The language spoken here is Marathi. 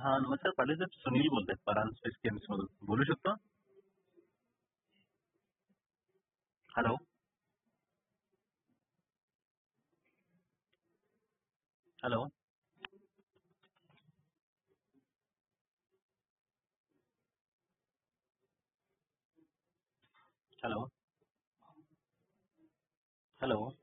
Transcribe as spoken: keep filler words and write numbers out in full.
हा नमस्कार पाटील साहेब, सुनील बोलतोय परान स्पेस गेम्स मधून. बोलू शकतो? हॅलो. हॅलो. हॅलो. हॅलो.